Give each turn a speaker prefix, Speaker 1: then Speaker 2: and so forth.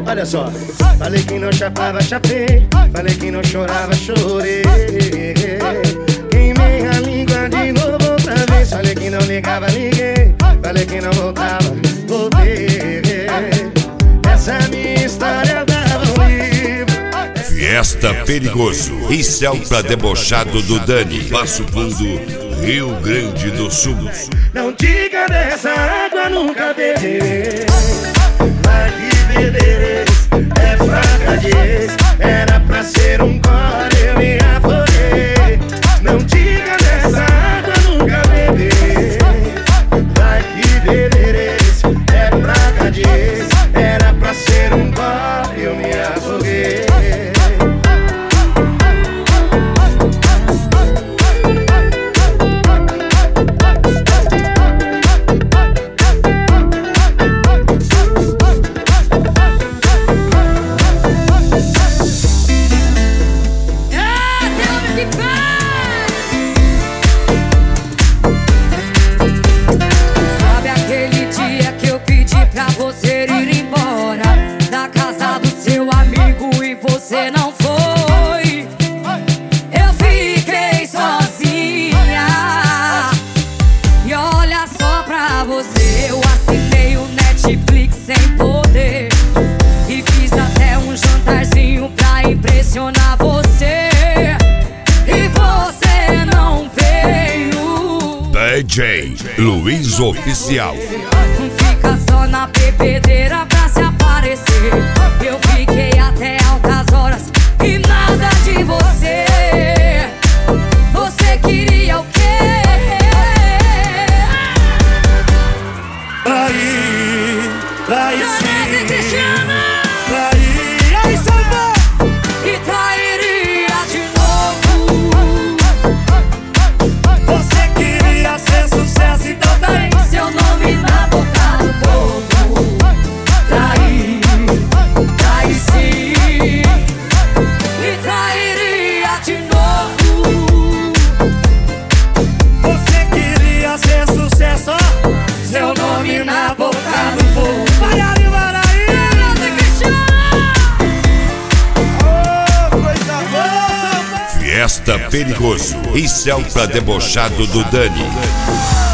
Speaker 1: Olha só, falei que não chapava, chapei. Falei que não chorava, chorei. Queimei a língua de novo outra vez. Falei que não ligava, liguei. Falei que não voltava, voltei. Essa é minha história dava um livro.
Speaker 2: Fiesta Perigoso e céu pra debochado do Dani. Passo Fundo, Rio Grande do Sul.
Speaker 1: Não diga dessa água, nunca beberei. Vai que bebereis, é fraca de ex. Era pra ser um gole, eu me afoguei. Não diga dessa água, nunca beberei. Vai que bebereis, é fraca de ex. Era pra ser um gole, eu me afoguei.
Speaker 3: Sabe aquele dia que eu pedi pra você ir embora da casa do seu amigo e você não foi? Eu fiquei sozinha. E olha só pra você, eu assinei o Netflix sem poder e fiz até um jantarzinho pra impressionar você. E você não veio.
Speaker 2: DJ Luiz Oficial.
Speaker 3: Fica só na bebedeira pra se aparecer. Eu fiquei até altas horas e nada de você. Você queria o quê?
Speaker 1: Traí sim,
Speaker 3: Cristiana!
Speaker 1: traí. Aí, Samba!
Speaker 3: E trairia de novo.
Speaker 1: Você queria ser sucesso, então daí.
Speaker 3: Seu nome na boca do povo. Traí, traí sim. E trairia de novo.
Speaker 1: Você queria ser sucesso, ó. Seu nome na boca do povo. Vai ali, vai aí. Oh, coisa boa.
Speaker 2: Fiesta Perigoso e céu pra debochado do Dani.